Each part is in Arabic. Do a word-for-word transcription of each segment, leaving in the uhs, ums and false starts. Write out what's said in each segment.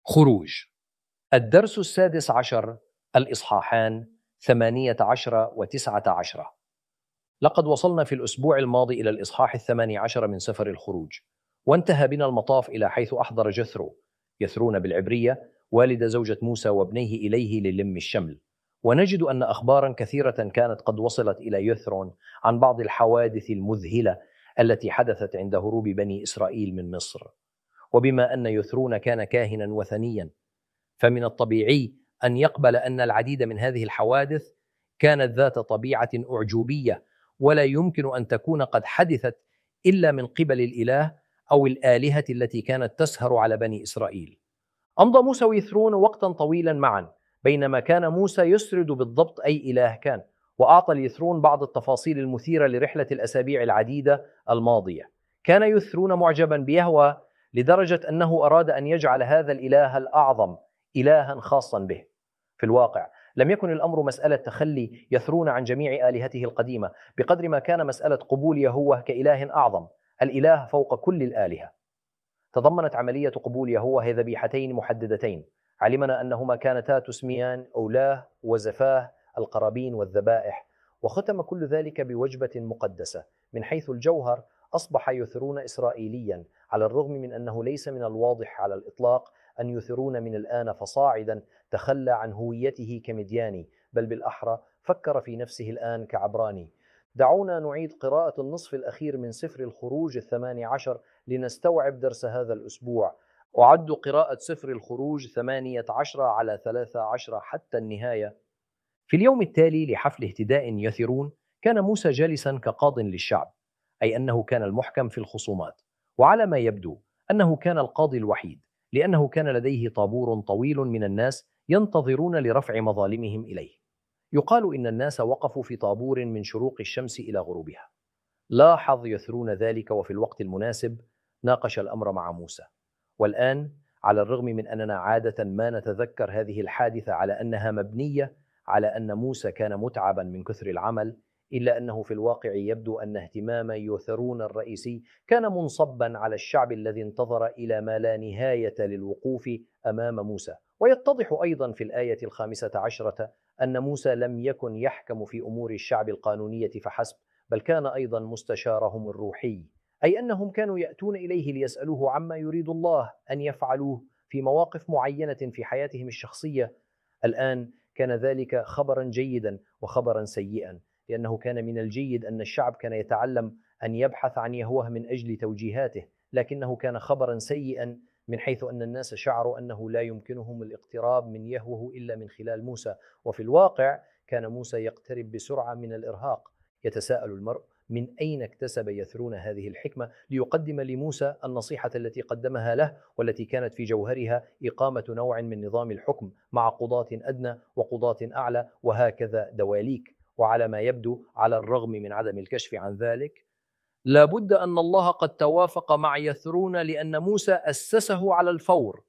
خروج. الدرس السادس عشر، الإصحاحان ثمانية عشر وتسعة عشر. لقد وصلنا في الأسبوع الماضي إلى الإصحاح الثاني عشر من سفر الخروج، وانتهى بنا المطاف إلى حيث أحضر جثرو، يثرون بالعبرية، والد زوجة موسى وابنيه إليه للم الشمل. ونجد أن أخبارا كثيرة كانت قد وصلت إلى يثرون عن بعض الحوادث المذهلة التي حدثت عند هروب بني إسرائيل من مصر. وبما أن يثرون كان كاهنا وثنيا، فمن الطبيعي أن يقبل أن العديد من هذه الحوادث كانت ذات طبيعة أعجوبية، ولا يمكن أن تكون قد حدثت إلا من قبل الإله أو الآلهة التي كانت تسهر على بني إسرائيل. أمضى موسى ويثرون وقتا طويلا معا، بينما كان موسى يسرد بالضبط أي إله كان، وأعطى ليثرون بعض التفاصيل المثيرة لرحلة الأسابيع العديدة الماضية. كان يثرون معجبا بيهوه لدرجة أنه أراد أن يجعل هذا الإله الأعظم إلها خاصا به. في الواقع لم يكن الأمر مسألة تخلي يثرون عن جميع آلهته القديمة، بقدر ما كان مسألة قبول يهوه كإله أعظم، الإله فوق كل الآلهة. تضمنت عملية قبول يهوه ذبيحتين محددتين، علمنا أنهما كانتا تسميان أولاه وزفاه، القرابين والذبائح، وختم كل ذلك بوجبة مقدسة. من حيث الجوهر أصبح يثرون إسرائيليا، على الرغم من أنه ليس من الواضح على الإطلاق أن يثرون من الآن فصاعدا تخلى عن هويته كمدياني، بل بالأحرى فكر في نفسه الآن كعبراني. دعونا نعيد قراءة النصف الأخير من سفر الخروج الثاني عشر لنستوعب درس هذا الأسبوع. أعد قراءة سفر الخروج ثمانية عشر على ثلاثة عشر حتى النهاية. في اليوم التالي لحفل اهتداء يثرون، كان موسى جالسا كقاض للشعب، أي أنه كان المحكم في الخصومات، وعلى ما يبدو أنه كان القاضي الوحيد، لأنه كان لديه طابور طويل من الناس ينتظرون لرفع مظالمهم إليه. يقال إن الناس وقفوا في طابور من شروق الشمس إلى غروبها. لاحظ يثرون ذلك، وفي الوقت المناسب ناقش الأمر مع موسى. والآن، على الرغم من أننا عادة ما نتذكر هذه الحادثة على أنها مبنية على أن موسى كان متعبا من كثر العمل، إلا أنه في الواقع يبدو أن اهتمام يثرون الرئيسي كان منصبا على الشعب الذي انتظر إلى ما لا نهاية للوقوف أمام موسى. ويتضح أيضا في الآية الخامسة عشرة أن موسى لم يكن يحكم في أمور الشعب القانونية فحسب، بل كان أيضا مستشارهم الروحي، أي أنهم كانوا يأتون إليه ليسألوه عما يريد الله أن يفعلوه في مواقف معينة في حياتهم الشخصية. الآن كان ذلك خبرا جيدا وخبرا سيئا، لأنه كان من الجيد أن الشعب كان يتعلم أن يبحث عن يهوه من أجل توجيهاته، لكنه كان خبرا سيئا من حيث أن الناس شعروا أنه لا يمكنهم الاقتراب من يهوه إلا من خلال موسى. وفي الواقع كان موسى يقترب بسرعة من الإرهاق. يتساءل المرء من أين اكتسب يثرون هذه الحكمة ليقدم لموسى النصيحة التي قدمها له، والتي كانت في جوهرها إقامة نوع من نظام الحكم مع قضاة أدنى وقضاة أعلى وهكذا دواليك. وعلى ما يبدو، على الرغم من عدم الكشف عن ذلك، لابد أن الله قد توافق مع يثرون، لأن موسى أسسه على الفور.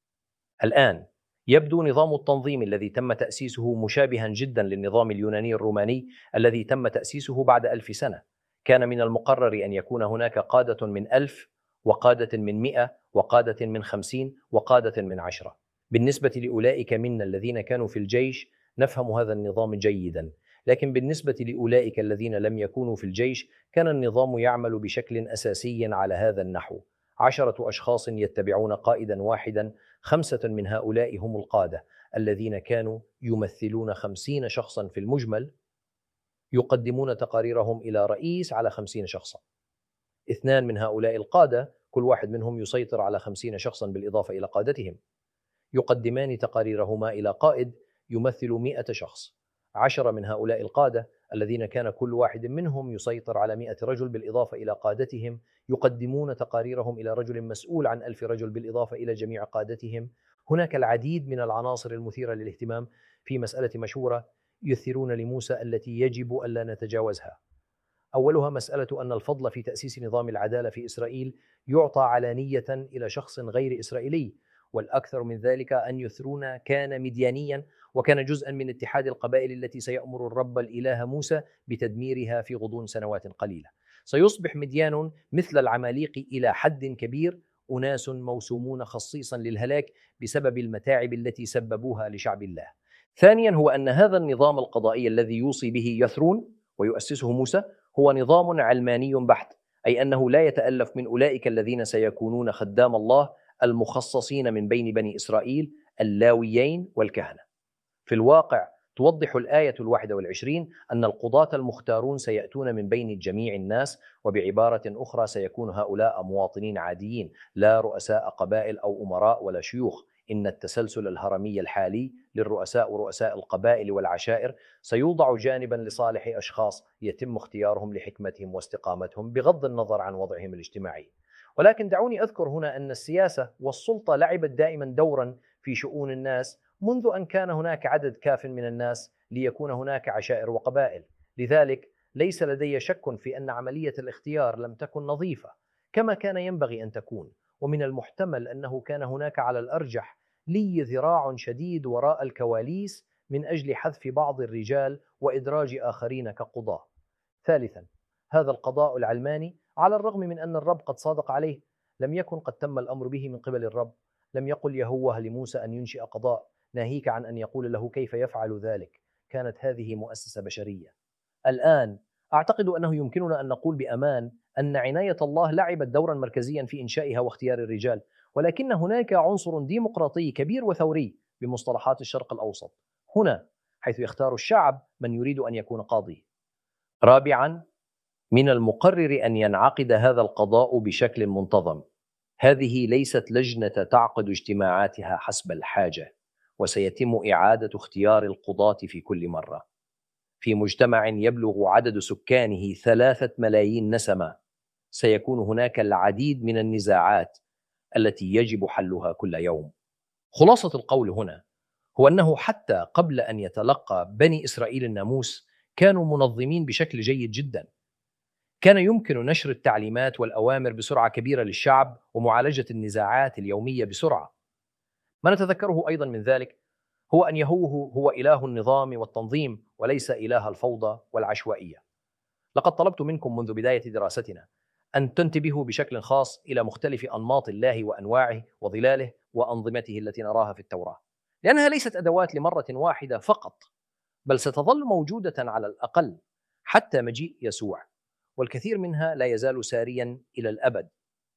الآن يبدو نظام التنظيم الذي تم تأسيسه مشابها جدا للنظام اليوناني الروماني الذي تم تأسيسه بعد ألف سنة. كان من المقرر أن يكون هناك قادة من ألف، وقادة من مئة، وقادة من خمسين، وقادة من عشرة. بالنسبة لأولئك منا الذين كانوا في الجيش نفهم هذا النظام جيدا، لكن بالنسبة لأولئك الذين لم يكونوا في الجيش كان النظام يعمل بشكل أساسي على هذا النحو: عشرة أشخاص يتبعون قائدا واحدا، خمسة من هؤلاء هم القادة الذين كانوا يمثلون خمسين شخصا في المجمل، يقدمون تقاريرهم إلى رئيس على خمسين شخصا. اثنان من هؤلاء القادة كل واحد منهم يسيطر على خمسين شخصا بالإضافة إلى قادتهم، يقدمان تقاريرهما إلى قائد يمثل مئة شخص. عشرة من هؤلاء القادة الذين كان كل واحد منهم يسيطر على مئة رجل بالإضافة إلى قادتهم، يقدمون تقاريرهم إلى رجل مسؤول عن ألف رجل بالإضافة إلى جميع قادتهم. هناك العديد من العناصر المثيرة للاهتمام في مسألة مشهورة يثيرون لموسى التي يجب ألا نتجاوزها. أولها مسألة أن الفضل في تأسيس نظام العدالة في إسرائيل يعطى علانية إلى شخص غير إسرائيلي، والأكثر من ذلك أن يثرون كان مديانيا، وكان جزءا من اتحاد القبائل التي سيأمر الرب الإله موسى بتدميرها في غضون سنوات قليلة. سيصبح مديان مثل العماليق إلى حد كبير، أناس موسومون خصيصا للهلاك بسبب المتاعب التي سببوها لشعب الله. ثانيا هو أن هذا النظام القضائي الذي يوصي به يثرون ويؤسسه موسى هو نظام علماني بحت، أي أنه لا يتألف من أولئك الذين سيكونون خدام الله المخصصين من بين بني إسرائيل اللاويين والكهنة. في الواقع توضح الآية الواحدة والعشرين أن القضاة المختارون سيأتون من بين جميع الناس، وبعبارة أخرى سيكون هؤلاء مواطنين عاديين لا رؤساء قبائل أو أمراء ولا شيوخ. إن التسلسل الهرمي الحالي للرؤساء ورؤساء القبائل والعشائر سيوضع جانبا لصالح أشخاص يتم اختيارهم لحكمتهم واستقامتهم بغض النظر عن وضعهم الاجتماعي. ولكن دعوني أذكر هنا أن السياسة والسلطة لعبت دائما دورا في شؤون الناس منذ أن كان هناك عدد كاف من الناس ليكون هناك عشائر وقبائل. لذلك ليس لدي شك في أن عملية الاختيار لم تكن نظيفة كما كان ينبغي أن تكون، ومن المحتمل أنه كان هناك على الأرجح لي ذراع شديد وراء الكواليس من أجل حذف بعض الرجال وإدراج آخرين كقضاة. ثالثا، هذا القضاء العلماني على الرغم من أن الرب قد صادق عليه لم يكن قد تم الأمر به من قبل الرب. لم يقل يهوه لموسى أن ينشئ قضاء، ناهيك عن أن يقول له كيف يفعل ذلك. كانت هذه مؤسسة بشرية. الآن أعتقد أنه يمكننا أن نقول بأمان أن عناية الله لعبت دورا مركزيا في إنشائها واختيار الرجال، ولكن هناك عنصر ديمقراطي كبير وثوري بمصطلحات الشرق الأوسط هنا، حيث يختار الشعب من يريد أن يكون قاضي. رابعا، من المقرر أن ينعقد هذا القضاء بشكل منتظم. هذه ليست لجنة تعقد اجتماعاتها حسب الحاجة، وسيتم إعادة اختيار القضاة في كل مرة. في مجتمع يبلغ عدد سكانه ثلاثة ملايين نسمة سيكون هناك العديد من النزاعات التي يجب حلها كل يوم. خلاصة القول هنا هو أنه حتى قبل أن يتلقى بني إسرائيل الناموس كانوا منظمين بشكل جيد جدا. كان يمكن نشر التعليمات والأوامر بسرعة كبيرة للشعب ومعالجة النزاعات اليومية بسرعة. ما نتذكره أيضا من ذلك هو أن يهوه هو إله النظام والتنظيم وليس إله الفوضى والعشوائية. لقد طلبت منكم منذ بداية دراستنا أن تنتبهوا بشكل خاص إلى مختلف أنماط الله وأنواعه وظلاله وأنظمته التي نراها في التوراة، لأنها ليست أدوات لمرة واحدة فقط، بل ستظل موجودة على الأقل حتى مجيء يسوع، والكثير منها لا يزال ساريا إلى الأبد.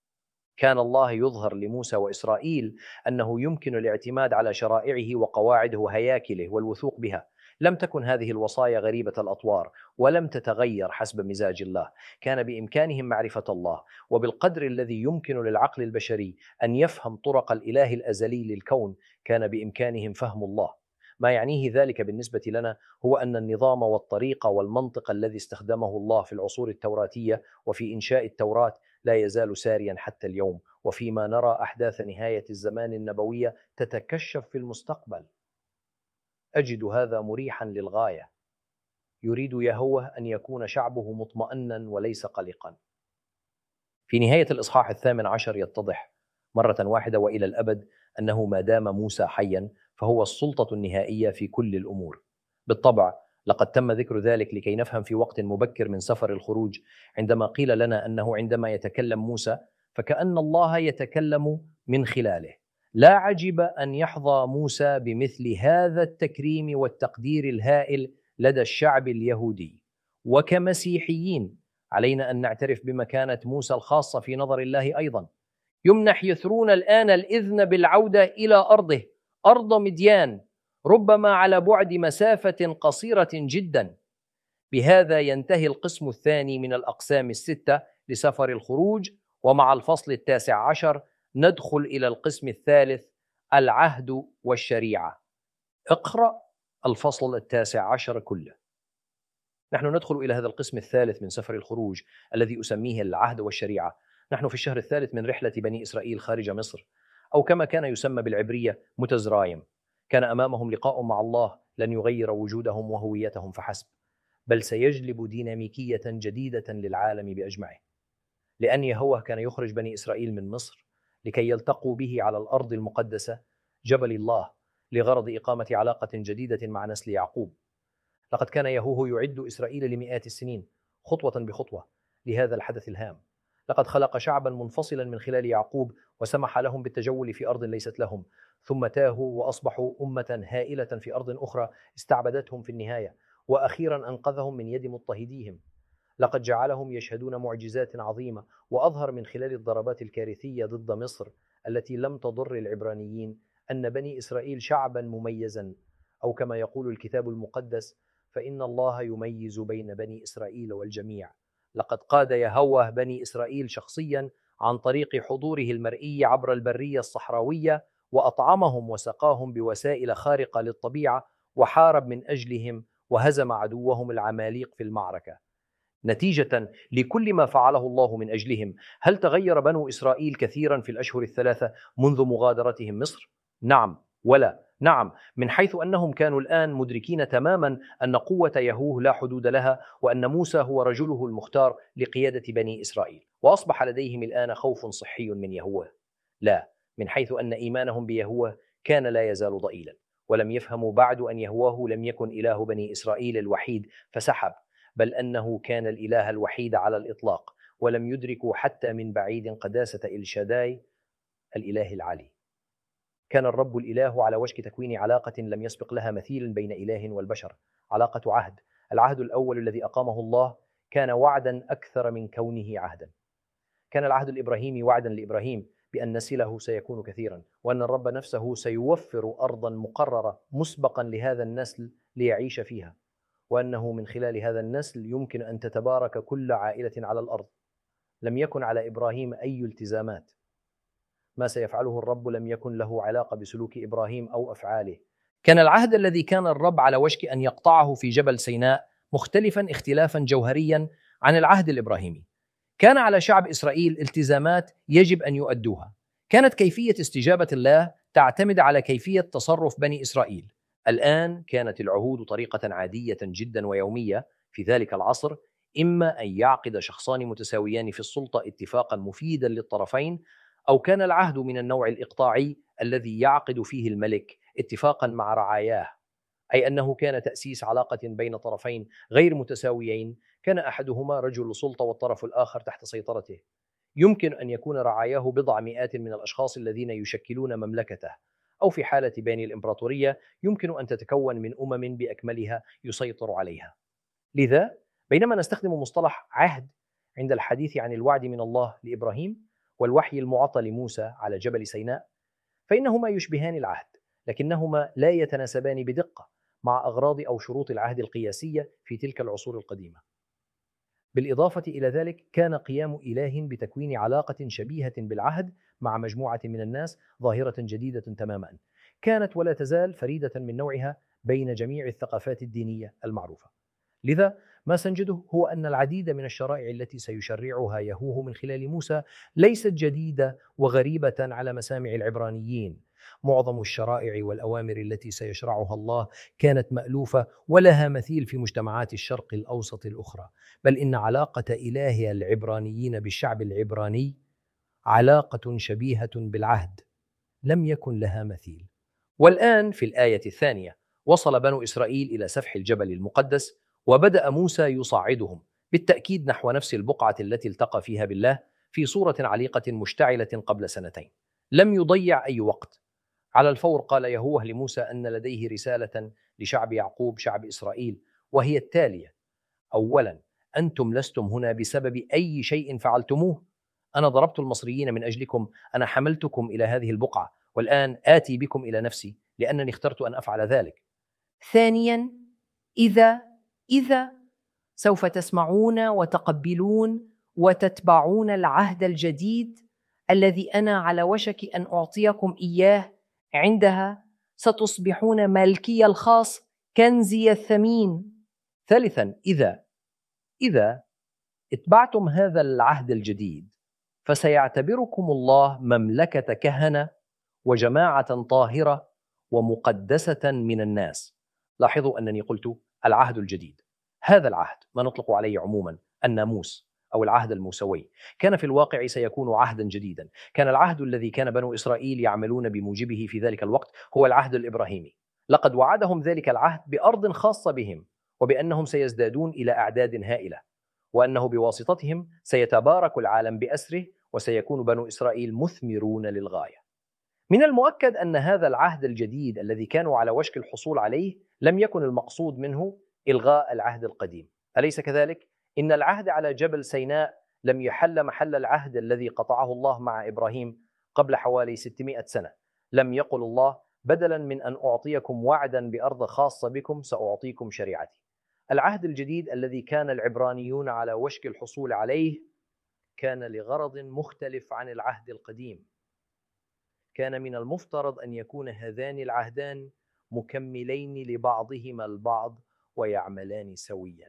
كان الله يظهر لموسى وإسرائيل أنه يمكن الاعتماد على شرائعه وقواعده وهياكله والوثوق بها. لم تكن هذه الوصايا غريبة الأطوار ولم تتغير حسب مزاج الله. كان بإمكانهم معرفة الله، وبالقدر الذي يمكن للعقل البشري أن يفهم طرق الإله الأزلي للكون كان بإمكانهم فهم الله. ما يعنيه ذلك بالنسبة لنا هو أن النظام والطريقة والمنطق الذي استخدمه الله في العصور التوراتية وفي إنشاء التوراة لا يزال ساريا حتى اليوم، وفيما نرى أحداث نهاية الزمان النبوية تتكشف في المستقبل. أجد هذا مريحا للغاية. يريد يهوه أن يكون شعبه مطمئنا وليس قلقا. في نهاية الإصحاح الثامن عشر يتضح مرة واحدة وإلى الأبد أنه ما دام موسى حيا فهو السلطة النهائية في كل الأمور. بالطبع لقد تم ذكر ذلك لكي نفهم في وقت مبكر من سفر الخروج عندما قيل لنا أنه عندما يتكلم موسى فكأن الله يتكلم من خلاله. لا عجب أن يحظى موسى بمثل هذا التكريم والتقدير الهائل لدى الشعب اليهودي. وكمسيحيين علينا أن نعترف بمكانة موسى الخاصة في نظر الله أيضا. يمنح يثرون الآن الإذن بالعودة إلى أرضه، أرض مديان، ربما على بعد مسافة قصيرة جدا. بهذا ينتهي القسم الثاني من الأقسام الستة لسفر الخروج، ومع الفصل التاسع عشر ندخل إلى القسم الثالث، العهد والشريعة. اقرأ الفصل التاسع عشر كله. نحن ندخل إلى هذا القسم الثالث من سفر الخروج الذي أسميه العهد والشريعة. نحن في الشهر الثالث من رحلة بني إسرائيل خارج مصر، أو كما كان يسمى بالعبرية متزرايم. كان أمامهم لقاء مع الله لن يغير وجودهم وهويتهم فحسب، بل سيجلب ديناميكية جديدة للعالم بأجمعه. لأن يهوه كان يخرج بني إسرائيل من مصر لكي يلتقوا به على الأرض المقدسة جبل الله لغرض إقامة علاقة جديدة مع نسل يعقوب. لقد كان يهوه يعد إسرائيل لمئات السنين خطوة بخطوة لهذا الحدث الهام. لقد خلق شعبا منفصلا من خلال يعقوب وسمح لهم بالتجول في أرض ليست لهم، ثم تاهوا وأصبحوا أمة هائلة في أرض أخرى استعبدتهم في النهاية، وأخيرا أنقذهم من يد مضطهديهم. لقد جعلهم يشهدون معجزات عظيمة، وأظهر من خلال الضربات الكارثية ضد مصر التي لم تضر العبرانيين أن بني إسرائيل شعبا مميزا، أو كما يقول الكتاب المقدس: فإن الله يميز بين بني إسرائيل والجميع. لقد قاد يهوه بني إسرائيل شخصيا عن طريق حضوره المرئي عبر البرية الصحراوية، وأطعمهم وسقاهم بوسائل خارقة للطبيعة، وحارب من أجلهم وهزم عدوهم العماليق في المعركة. نتيجة لكل ما فعله الله من أجلهم، هل تغير بنو إسرائيل كثيرا في الأشهر الثلاثة منذ مغادرتهم مصر؟ نعم ولا. نعم، من حيث أنهم كانوا الآن مدركين تماما أن قوة يهوه لا حدود لها، وأن موسى هو رجله المختار لقيادة بني إسرائيل، وأصبح لديهم الآن خوف صحي من يهوه. لا، من حيث أن إيمانهم بيهوه كان لا يزال ضئيلا، ولم يفهموا بعد أن يهوه لم يكن إله بني إسرائيل الوحيد فسحب، بل أنه كان الإله الوحيد على الإطلاق، ولم يدركوا حتى من بعيد قداسة إلشاداي الإله العلي. كان الرب الإله على وشك تكوين علاقة لم يسبق لها مثيل بين إله والبشر، علاقة عهد. العهد الأول الذي أقامه الله كان وعدا أكثر من كونه عهدا. كان العهد الإبراهيمي وعدا لإبراهيم بأن نسله سيكون كثيرا، وأن الرب نفسه سيوفر أرضا مقررة مسبقا لهذا النسل ليعيش فيها، وأنه من خلال هذا النسل يمكن أن تتبارك كل عائلة على الأرض. لم يكن على إبراهيم أي التزامات. ما سيفعله الرب لم يكن له علاقة بسلوك إبراهيم أو أفعاله. كان العهد الذي كان الرب على وشك أن يقطعه في جبل سيناء مختلفا اختلافا جوهريا عن العهد الإبراهيمي. كان على شعب إسرائيل التزامات يجب أن يؤدوها. كانت كيفية استجابة الله تعتمد على كيفية تصرف بني إسرائيل. الآن كانت العهود طريقة عادية جدا ويومية في ذلك العصر، إما أن يعقد شخصان متساويان في السلطة اتفاقا مفيدا للطرفين، أو كان العهد من النوع الإقطاعي الذي يعقد فيه الملك اتفاقا مع رعاياه، أي أنه كان تأسيس علاقة بين طرفين غير متساويين، كان أحدهما رجل سلطة والطرف الآخر تحت سيطرته. يمكن أن يكون رعاياه بضع مئات من الأشخاص الذين يشكلون مملكته، أو في حالة بني الإمبراطورية يمكن أن تتكون من أمم بأكملها يسيطر عليها. لذا بينما نستخدم مصطلح عهد عند الحديث عن الوعد من الله لإبراهيم والوحي المعطى لموسى على جبل سيناء، فإنهما يشبهان العهد، لكنهما لا يتناسبان بدقة مع أغراض أو شروط العهد القياسية في تلك العصور القديمة. بالإضافة إلى ذلك، كان قيام إله بتكوين علاقة شبيهة بالعهد مع مجموعة من الناس ظاهرة جديدة تماما، كانت ولا تزال فريدة من نوعها بين جميع الثقافات الدينية المعروفة. لذا ما سنجده هو أن العديد من الشرائع التي سيشرعها يهوه من خلال موسى ليست جديدة وغريبة على مسامع العبرانيين. معظم الشرائع والأوامر التي سيشرعها الله كانت مألوفة ولها مثيل في مجتمعات الشرق الأوسط الأخرى، بل إن علاقة إله العبرانيين بالشعب العبراني علاقة شبيهة بالعهد لم يكن لها مثيل. والآن في الآية الثانية وصل بنو إسرائيل إلى سفح الجبل المقدس، وبدأ موسى يصعدهم بالتأكيد نحو نفس البقعة التي التقى فيها بالله في صورة عليقة مشتعلة قبل سنتين. لم يضيع أي وقت. على الفور قال يهوه لموسى أن لديه رسالة لشعب يعقوب شعب إسرائيل، وهي التالية: أولا، أنتم لستم هنا بسبب أي شيء فعلتموه. أنا ضربت المصريين من أجلكم، أنا حملتكم إلى هذه البقعة، والآن آتي بكم إلى نفسي لأنني اخترت أن أفعل ذلك. ثانيا، إذا إذا سوف تسمعون وتقبلون وتتبعون العهد الجديد الذي أنا على وشك أن أعطيكم إياه، عندها ستصبحون ملكي الخاص، كنزي الثمين. ثالثا، إذا إذا اتبعتم هذا العهد الجديد فسيعتبركم الله مملكة كهنة وجماعة طاهرة ومقدسة من الناس. لاحظوا أنني قلت العهد الجديد. هذا العهد ما نطلق عليه عموما الناموس أو العهد الموسوي كان في الواقع سيكون عهدا جديدا. كان العهد الذي كان بنو إسرائيل يعملون بموجبه في ذلك الوقت هو العهد الإبراهيمي. لقد وعدهم ذلك العهد بأرض خاصة بهم، وبأنهم سيزدادون إلى أعداد هائلة، وأنه بواسطتهم سيتبارك العالم بأسره وسيكون بنو إسرائيل مثمرون للغاية. من المؤكد أن هذا العهد الجديد الذي كانوا على وشك الحصول عليه لم يكن المقصود منه إلغاء العهد القديم، أليس كذلك؟ إن العهد على جبل سيناء لم يحل محل العهد الذي قطعه الله مع إبراهيم قبل حوالي ستمائة سنة. لم يقل الله بدلا من أن أعطيكم وعدا بأرض خاصة بكم سأعطيكم شريعتي. العهد الجديد الذي كان العبرانيون على وشك الحصول عليه كان لغرض مختلف عن العهد القديم. كان من المفترض أن يكون هذان العهدان مكملين لبعضهما البعض ويعملان سويا.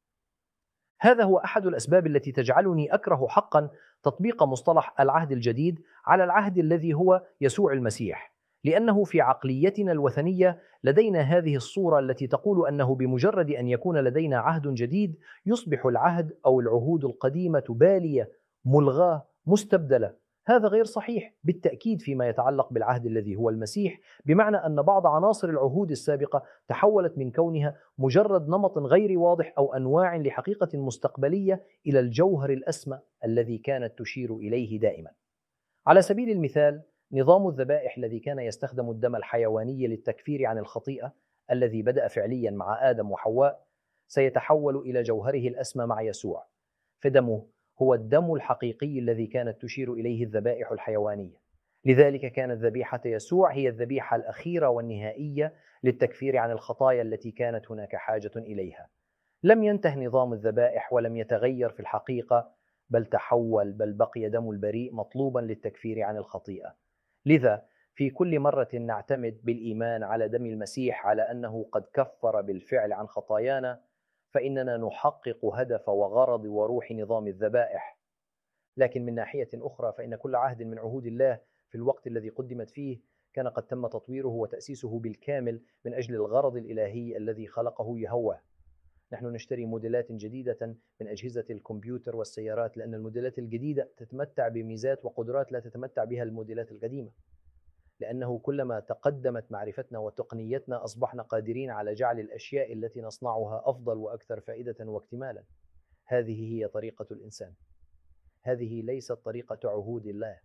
هذا هو أحد الأسباب التي تجعلني أكره حقا تطبيق مصطلح العهد الجديد على العهد الذي هو يسوع المسيح، لأنه في عقليتنا الوثنية لدينا هذه الصورة التي تقول أنه بمجرد أن يكون لدينا عهد جديد يصبح العهد أو العهود القديمة بالية، ملغاة، مستبدلة. هذا غير صحيح بالتأكيد فيما يتعلق بالعهد الذي هو المسيح، بمعنى أن بعض عناصر العهود السابقة تحولت من كونها مجرد نمط غير واضح أو أنواع لحقيقة مستقبلية إلى الجوهر الأسمى الذي كانت تشير إليه دائما. على سبيل المثال، نظام الذبائح الذي كان يستخدم الدم الحيواني للتكفير عن الخطيئة الذي بدأ فعليا مع آدم وحواء سيتحول إلى جوهره الأسمى مع يسوع، فدمه هو الدم الحقيقي الذي كانت تشير إليه الذبائح الحيوانية. لذلك كانت ذبيحة يسوع هي الذبيحة الأخيرة والنهائية للتكفير عن الخطايا التي كانت هناك حاجة إليها. لم ينته نظام الذبائح ولم يتغير في الحقيقة، بل تحول، بل بقي دم البريء مطلوبا للتكفير عن الخطيئة. لذا في كل مرة نعتمد بالإيمان على دم المسيح على أنه قد كفر بالفعل عن خطايانا، فإننا نحقق هدف وغرض وروح نظام الذبائح. لكن من ناحية أخرى فإن كل عهد من عهود الله في الوقت الذي قدمت فيه كان قد تم تطويره وتأسيسه بالكامل من أجل الغرض الإلهي الذي خلقه يهوه. نحن نشتري موديلات جديدة من أجهزة الكمبيوتر والسيارات لأن الموديلات الجديدة تتمتع بميزات وقدرات لا تتمتع بها الموديلات القديمة، لأنه كلما تقدمت معرفتنا وتقنيتنا أصبحنا قادرين على جعل الأشياء التي نصنعها أفضل وأكثر فائدة واكتمالا. هذه هي طريقة الإنسان، هذه ليست طريقة عهود الله.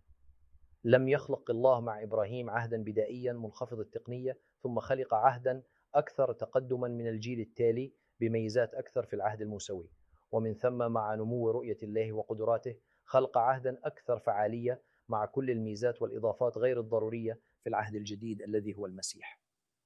لم يخلق الله مع إبراهيم عهدا بدائيا منخفض التقنية ثم خلق عهدا أكثر تقدما من الجيل التالي بميزات أكثر في العهد الموسوي، ومن ثم مع نمو رؤية الله وقدراته خلق عهدا أكثر فعالية مع كل الميزات والإضافات غير الضرورية في العهد الجديد الذي هو المسيح.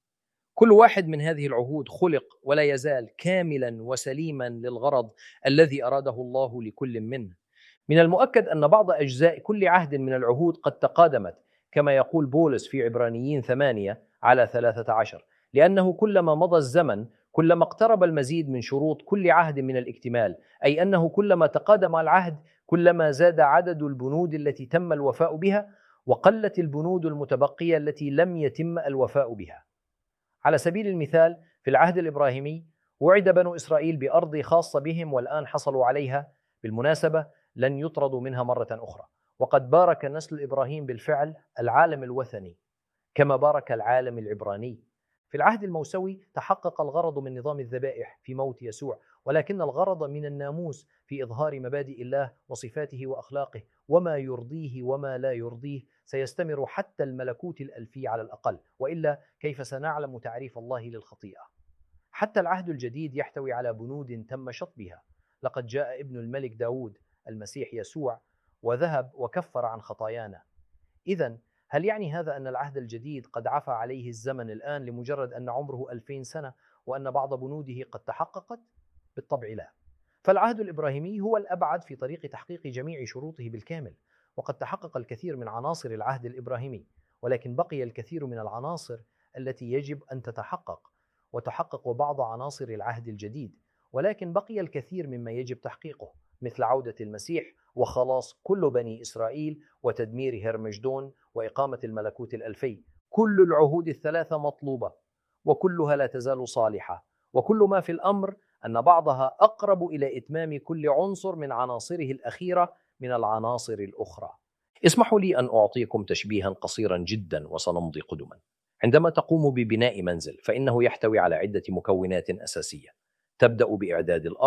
كل واحد من هذه العهود خلق ولا يزال كاملا وسليما للغرض الذي أراده الله لكل منه. من المؤكد أن بعض أجزاء كل عهد من العهود قد تقادمت، كما يقول بولس في عبرانيين ثمانية على ثلاثة عشر، لأنه كلما مضى الزمن كلما اقترب المزيد من شروط كل عهد من الاكتمال، أي أنه كلما تقادم العهد كلما زاد عدد البنود التي تم الوفاء بها وقلت البنود المتبقية التي لم يتم الوفاء بها. على سبيل المثال، في العهد الإبراهيمي وعد بنو إسرائيل بأرض خاصة بهم والآن حصلوا عليها. بالمناسبة لن يطردوا منها مرة أخرى، وقد بارك نسل إبراهيم بالفعل العالم الوثني كما بارك العالم العبراني. في العهد الموسوي تحقق الغرض من نظام الذبائح في موت يسوع، ولكن الغرض من الناموس في إظهار مبادئ الله وصفاته وأخلاقه وما يرضيه وما لا يرضيه سيستمر حتى الملكوت الألفي على الأقل، وإلا كيف سنعلم تعريف الله للخطيئة؟ حتى العهد الجديد يحتوي على بنود تم شطبها. لقد جاء ابن الملك داود المسيح يسوع وذهب وكفر عن خطايانا. إذن هل يعني هذا أن العهد الجديد قد عفى عليه الزمن الآن لمجرد أن عمره ألفين سنة وأن بعض بنوده قد تحققت؟ بالطبع لا. فالعهد الإبراهيمي هو الأبعد في طريق تحقيق جميع شروطه بالكامل، وقد تحقق الكثير من عناصر العهد الإبراهيمي، ولكن بقي الكثير من العناصر التي يجب أن تتحقق، وتحقق بعض عناصر العهد الجديد، ولكن بقي الكثير مما يجب تحقيقه، مثل عودة المسيح وخلاص كل بني إسرائيل وتدمير هرمجدون وإقامة الملكوت الألفي. كل العهود الثلاثة مطلوبة وكلها لا تزال صالحة، وكل ما في الأمر أن بعضها أقرب إلى إتمام كل عنصر من عناصره الأخيرة من العناصر الأخرى. اسمحوا لي أن أعطيكم تشبيها قصيرا جدا وسنمضي قدما. عندما تقوم ببناء منزل فإنه يحتوي على عدة مكونات أساسية. تبدأ بإعداد الأرض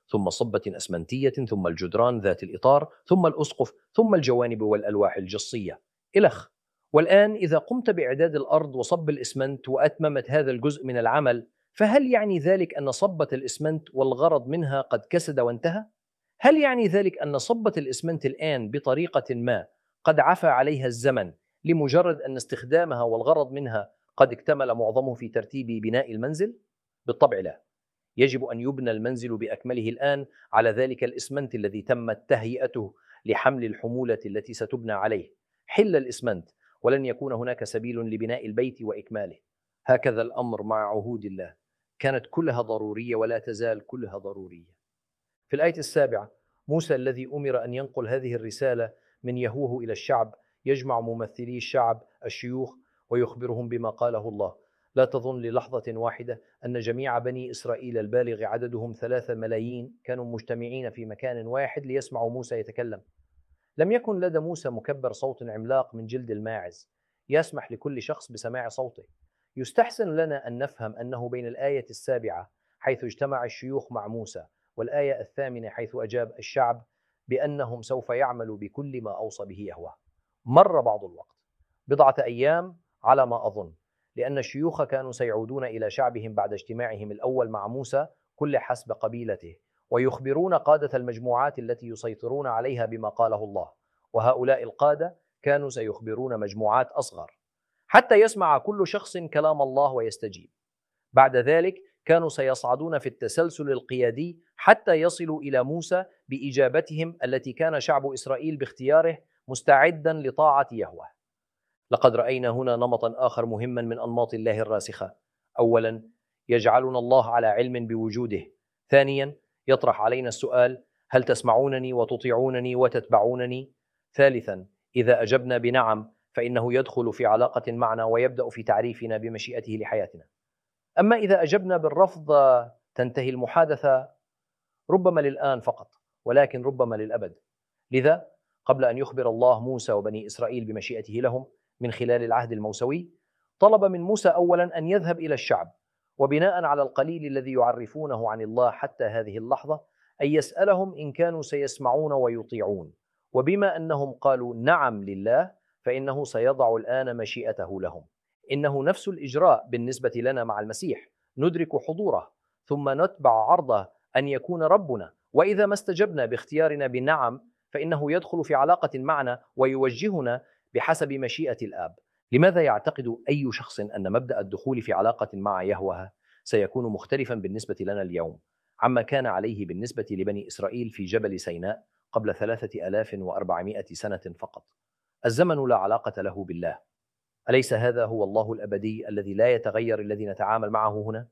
ثم صبة أسمنتية، ثم الجدران ذات الإطار، ثم الأسقف، ثم الجوانب والألواح الجصية إلخ. والآن إذا قمت بإعداد الأرض وصب الإسمنت وأتممت هذا الجزء من العمل، فهل يعني ذلك أن صبة الإسمنت والغرض منها قد كسد وانتهى؟ هل يعني ذلك أن صبة الإسمنت الآن بطريقة ما قد عفى عليها الزمن لمجرد أن استخدامها والغرض منها قد اكتمل معظمه في ترتيب بناء المنزل؟ بالطبع لا. يجب أن يبنى المنزل بأكمله الآن على ذلك الإسمنت الذي تمت تهيئته لحمل الحمولة التي ستبنى عليه. حل الإسمنت ولن يكون هناك سبيل لبناء البيت وإكماله. هكذا الأمر مع عهود الله، كانت كلها ضرورية ولا تزال كلها ضرورية. في الآية السابعة، موسى الذي أمر أن ينقل هذه الرسالة من يهوه إلى الشعب يجمع ممثلي الشعب الشيوخ ويخبرهم بما قاله الله. لا تظن للحظة واحدة أن جميع بني إسرائيل البالغ عددهم ثلاثة ملايين كانوا مجتمعين في مكان واحد ليسمعوا موسى يتكلم. لم يكن لدى موسى مكبر صوت عملاق من جلد الماعز يسمح لكل شخص بسماع صوته. يستحسن لنا أن نفهم أنه بين الآية السابعة حيث اجتمع الشيوخ مع موسى والآية الثامنة حيث أجاب الشعب بأنهم سوف يعملوا بكل ما أوصى به يهوه مر بعض الوقت، بضعة أيام على ما أظن، لأن الشيوخ كانوا سيعودون إلى شعبهم بعد اجتماعهم الأول مع موسى كل حسب قبيلته، ويخبرون قادة المجموعات التي يسيطرون عليها بما قاله الله، وهؤلاء القادة كانوا سيخبرون مجموعات أصغر حتى يسمع كل شخص كلام الله ويستجيب. بعد ذلك كانوا سيصعدون في التسلسل القيادي حتى يصلوا إلى موسى بإجابتهم التي كان شعب إسرائيل باختياره مستعدا لطاعة يهوه. لقد رأينا هنا نمطا آخر مهما من أنماط الله الراسخة. أولا، يجعلنا الله على علم بوجوده. ثانيا، يطرح علينا السؤال: هل تسمعونني وتطيعونني وتتبعونني؟ ثالثا، إذا أجبنا بنعم فإنه يدخل في علاقة معنا ويبدأ في تعريفنا بمشيئته لحياتنا. أما إذا أجبنا بالرفض تنتهي المحادثة ربما للآن فقط، ولكن ربما للأبد. لذا قبل أن يخبر الله موسى وبني إسرائيل بمشيئته لهم من خلال العهد الموسوي، طلب من موسى أولا أن يذهب إلى الشعب، وبناء على القليل الذي يعرفونه عن الله حتى هذه اللحظة أن يسألهم إن كانوا سيسمعون ويطيعون. وبما أنهم قالوا نعم لله فإنه سيضع الآن مشيئته لهم. إنه نفس الإجراء بالنسبة لنا مع المسيح، ندرك حضوره ثم نتبع عرضه أن يكون ربنا، وإذا ما استجبنا باختيارنا بنعم فإنه يدخل في علاقة معنا ويوجهنا بحسب مشيئة الآب. لماذا يعتقد أي شخص أن مبدأ الدخول في علاقة مع يهوه سيكون مختلفا بالنسبة لنا اليوم عما كان عليه بالنسبة لبني إسرائيل في جبل سيناء قبل ثلاثة آلاف وأربعمائة سنة فقط؟ الزمن لا علاقة له بالله. أليس هذا هو الله الأبدي الذي لا يتغير الذي نتعامل معه هنا؟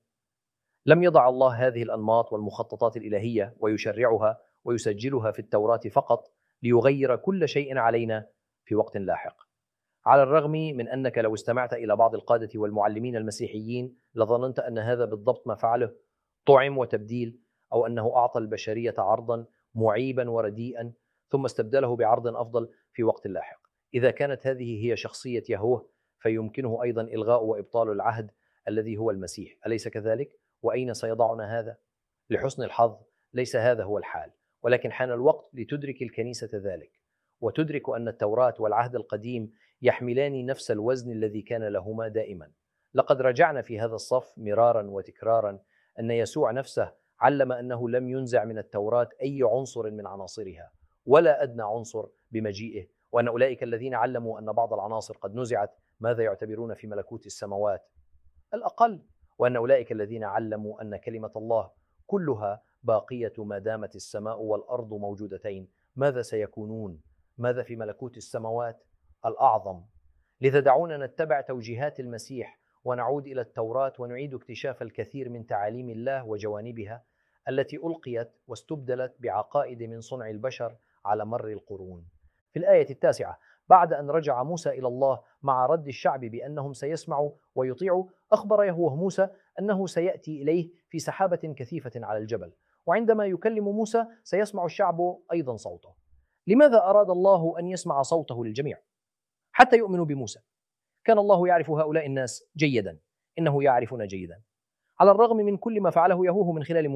لم يضع الله هذه الأنماط والمخططات الإلهية ويشرعها ويسجلها في التوراة فقط ليغير كل شيء علينا في وقت لاحق. على الرغم من أنك لو استمعت إلى بعض القادة والمعلمين المسيحيين لظننت أن هذا بالضبط ما فعله، طعم وتبديل، أو أنه أعطى البشرية عرضا معيبا ورديئا ثم استبدله بعرض أفضل في وقت لاحق. إذا كانت هذه هي شخصية يهوه فيمكنه أيضا إلغاء وإبطال العهد الذي هو المسيح، أليس كذلك؟ وأين سيضعنا هذا؟ لحسن الحظ ليس هذا هو الحال، ولكن حان الوقت لتدرك الكنيسة ذلك، وتدرك أن التوراة والعهد القديم يحملان نفس الوزن الذي كان لهما دائما. لقد رجعنا في هذا الصف مرارا وتكرارا أن يسوع نفسه علم أنه لم ينزع من التوراة أي عنصر من عناصرها ولا أدنى عنصر بمجيئه، وأن أولئك الذين علموا أن بعض العناصر قد نزعت ماذا يعتبرون في ملكوت السماوات الأقل، وأن أولئك الذين علموا أن كلمة الله كلها باقية ما دامت السماء والأرض موجودتين ماذا سيكونون؟ ماذا في ملكوت السماوات الأعظم؟ لذا دعونا نتبع توجيهات المسيح ونعود إلى التوراة ونعيد اكتشاف الكثير من تعاليم الله وجوانبها التي ألقيت واستبدلت بعقائد من صنع البشر على مر القرون. في الآية التاسعة، بعد أن رجع موسى إلى الله مع رد الشعب بأنهم سيسمعوا ويطيعوا، أخبر يهوه موسى أنه سيأتي إليه في سحابة كثيفة على الجبل، وعندما يكلم موسى سيسمع الشعب أيضا صوته. لماذا أراد الله أن يسمع صوته للجميع حتى يؤمنوا بموسى؟ كان الله يعرف هؤلاء الناس جيدا، إنه يعرفنا جيدا. على الرغم من كل ما فعله يهوه من خلال موسى،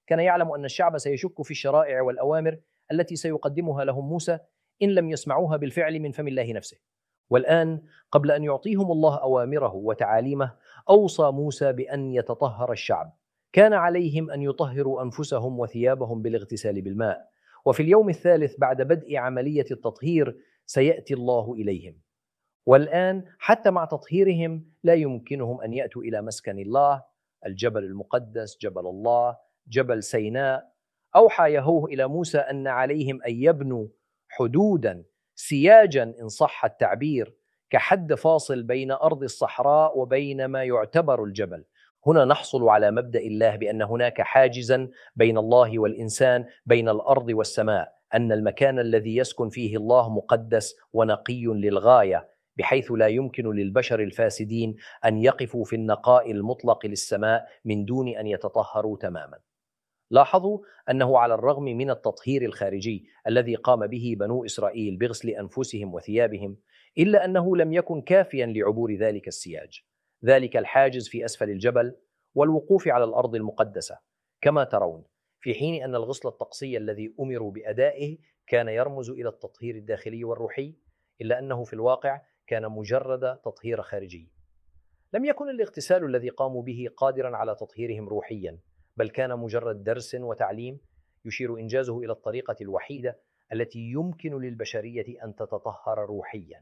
كان يعلم أن الشعب سيشك في الشرائع والأوامر التي سيقدمها لهم موسى إن لم يسمعوها بالفعل من فم الله نفسه. والآن قبل أن يعطيهم الله أوامره وتعاليمه أوصى موسى بأن يتطهر الشعب. كان عليهم أن يطهروا أنفسهم وثيابهم بالاغتسال بالماء، وفي اليوم الثالث بعد بدء عملية التطهير سيأتي الله إليهم. والآن حتى مع تطهيرهم لا يمكنهم أن يأتوا إلى مسكن الله، الجبل المقدس، جبل الله، جبل سيناء. أوحى يهوه إلى موسى أن عليهم أن يبنوا حدوداً، سياجاً إن صح التعبير، كحد فاصل بين أرض الصحراء وبين ما يعتبر الجبل. هنا نحصل على مبدأ الله بأن هناك حاجزاً بين الله والإنسان، بين الأرض والسماء، أن المكان الذي يسكن فيه الله مقدس ونقي للغاية، بحيث لا يمكن للبشر الفاسدين أن يقفوا في النقاء المطلق للسماء من دون أن يتطهروا تماماً. لاحظوا أنه على الرغم من التطهير الخارجي الذي قام به بنو إسرائيل بغسل أنفسهم وثيابهم، إلا أنه لم يكن كافياً لعبور ذلك السياج، ذلك الحاجز في أسفل الجبل، والوقوف على الأرض المقدسة. كما ترون، في حين أن الغسل الطقسي الذي أمروا بأدائه كان يرمز إلى التطهير الداخلي والروحي، إلا أنه في الواقع كان مجرد تطهير خارجي. لم يكن الاغتسال الذي قاموا به قادراً على تطهيرهم روحياً، بل كان مجرد درس وتعليم يشير إنجازه إلى الطريقة الوحيدة التي يمكن للبشرية أن تتطهر روحياً،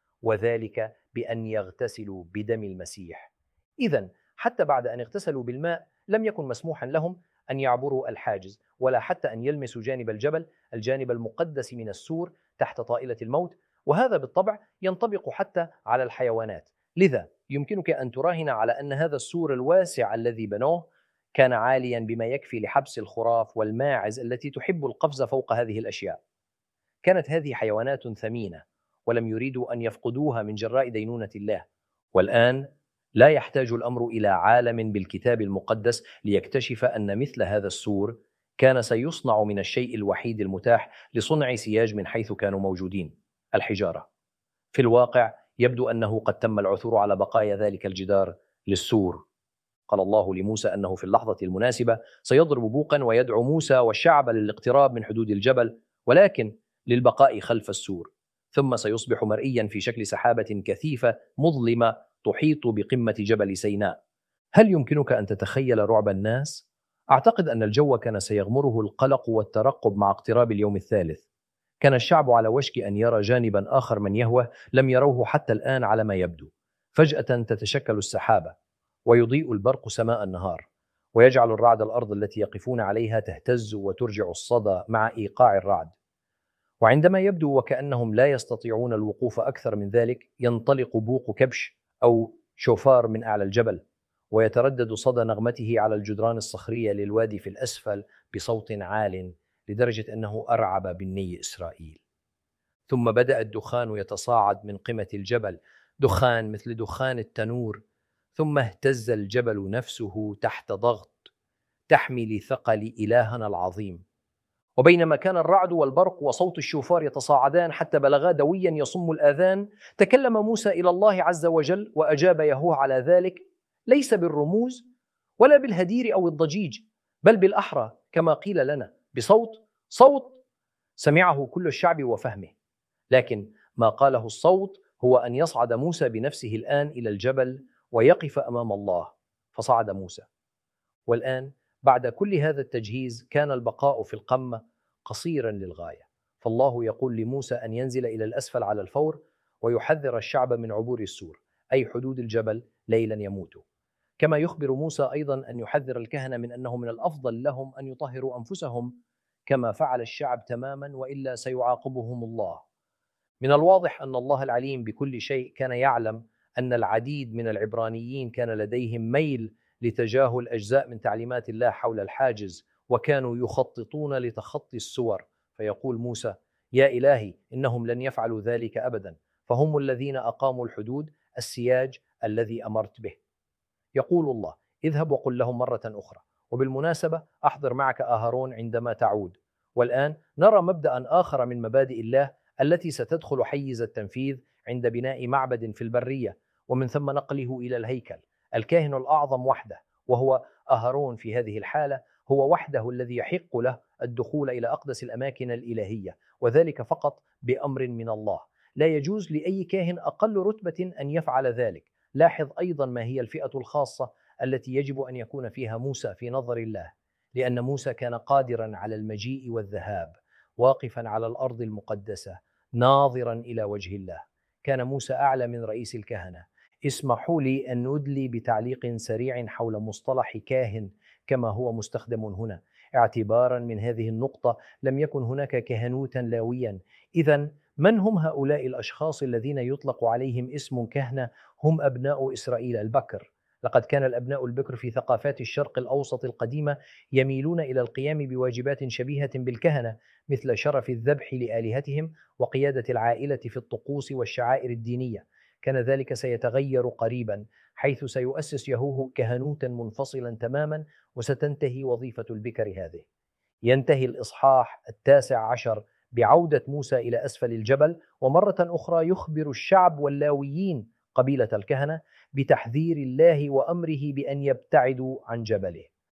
وذلك بأن يغتسلوا بدم المسيح. إذن حتى بعد أن اغتسلوا بالماء لم يكن مسموحاً لهم أن يعبروا الحاجز، ولا حتى أن يلمسوا جانب الجبل، الجانب المقدس من السور تحت طائلة الموت. وهذا بالطبع ينطبق حتى على الحيوانات. لذا يمكنك أن تراهن على أن هذا السور الواسع الذي بنوه كان عالياً بما يكفي لحبس الخراف والماعز التي تحب القفز فوق هذه الأشياء. كانت هذه حيوانات ثمينة، ولم يريدوا أن يفقدوها من جراء دينونة الله. والآن لا يحتاج الأمر إلى عالم بالكتاب المقدس ليكتشف أن مثل هذا السور كان سيصنع من الشيء الوحيد المتاح لصنع سياج من حيث كانوا موجودين، الحجارة. في الواقع يبدو أنه قد تم العثور على بقايا ذلك الجدار للسور. قال الله لموسى أنه في اللحظة المناسبة سيضرب بوقا ويدعو موسى والشعب للاقتراب من حدود الجبل، ولكن للبقاء خلف السور، ثم سيصبح مرئيا في شكل سحابة كثيفة مظلمة تحيط بقمة جبل سيناء. هل يمكنك أن تتخيل رعب الناس؟ أعتقد أن الجو كان سيغمره القلق والترقب مع اقتراب اليوم الثالث. كان الشعب على وشك أن يرى جانبا آخر من يهوه لم يروه حتى الآن على ما يبدو. فجأة تتشكل السحابة، ويضيء البرق سماء النهار، ويجعل الرعد الأرض التي يقفون عليها تهتز وترجع الصدى مع إيقاع الرعد. وعندما يبدو وكأنهم لا يستطيعون الوقوف أكثر من ذلك، ينطلق بوق كبش أو شوفار من أعلى الجبل، ويتردد صدى نغمته على الجدران الصخرية للوادي في الأسفل بصوت عال لدرجة أنه أرعب بني إسرائيل. ثم بدأ الدخان يتصاعد من قمة الجبل، دخان مثل دخان التنور، ثم اهتز الجبل نفسه تحت ضغط تحمل ثقل إلهنا العظيم. وبينما كان الرعد والبرق وصوت الشوفار يتصاعدان حتى بلغا دويا يصم الآذان، تكلم موسى إلى الله عز وجل وأجاب يهوه على ذلك، ليس بالرموز ولا بالهدير أو الضجيج، بل بالأحرى كما قيل لنا، بصوت صوت سمعه كل الشعب وفهمه. لكن ما قاله الصوت هو أن يصعد موسى بنفسه الآن إلى الجبل ويقف أمام الله. فصعد موسى. والآن بعد كل هذا التجهيز كان البقاء في القمة قصيرا للغاية، فالله يقول لموسى أن ينزل إلى الأسفل على الفور ويحذر الشعب من عبور السور، أي حدود الجبل، ليلا يموتوا. كما يخبر موسى أيضا أن يحذر الكهنة من أنه من الأفضل لهم أن يطهروا أنفسهم كما فعل الشعب تماما، وإلا سيعاقبهم الله. من الواضح أن الله العليم بكل شيء كان يعلم أن العديد من العبرانيين كان لديهم ميل لتجاهل أجزاء من تعليمات الله حول الحاجز، وكانوا يخططون لتخطي السور. فيقول موسى: يا إلهي، إنهم لن يفعلوا ذلك أبدا، فهم الذين أقاموا الحدود، السياج الذي أمرت به. يقول الله: اذهب وقل لهم مرة أخرى، وبالمناسبة أحضر معك أهارون عندما تعود. والآن نرى مبدأ آخر من مبادئ الله التي ستدخل حيز التنفيذ عند بناء معبد في البرية، ومن ثم نقله إلى الهيكل. الكاهن الأعظم وحده، وهو أهارون في هذه الحالة، هو وحده الذي يحق له الدخول إلى أقدس الأماكن الإلهية، وذلك فقط بأمر من الله. لا يجوز لأي كاهن أقل رتبة أن يفعل ذلك. لاحظ أيضا ما هي الفئة الخاصة التي يجب أن يكون فيها موسى في نظر الله، لأن موسى كان قادرا على المجيء والذهاب، واقفا على الأرض المقدسة ناظرا إلى وجه الله. كان موسى أعلى من رئيس الكهنة. اسمحوا لي أن ندلي بتعليق سريع حول مصطلح كاهن كما هو مستخدم هنا. اعتبارا من هذه النقطة لم يكن هناك كهنوتا لاويا. إذن من هم هؤلاء الأشخاص الذين يطلق عليهم اسم كهنة؟ هم أبناء إسرائيل البكر. لقد كان الأبناء البكر في ثقافات الشرق الأوسط القديمة يميلون إلى القيام بواجبات شبيهة بالكهنة، مثل شرف الذبح لآلهتهم وقيادة العائلة في الطقوس والشعائر الدينية. كان ذلك سيتغير قريبا، حيث سيؤسس يهوه كهنوتا منفصلا تماما، وستنتهي وظيفة البكر هذه. ينتهي الإصحاح التاسع عشر بعودة موسى إلى أسفل الجبل، ومرة أخرى يخبر الشعب واللاويين قبيلة الكهنة بتحذير الله وأمره بأن يبتعدوا عن جبله.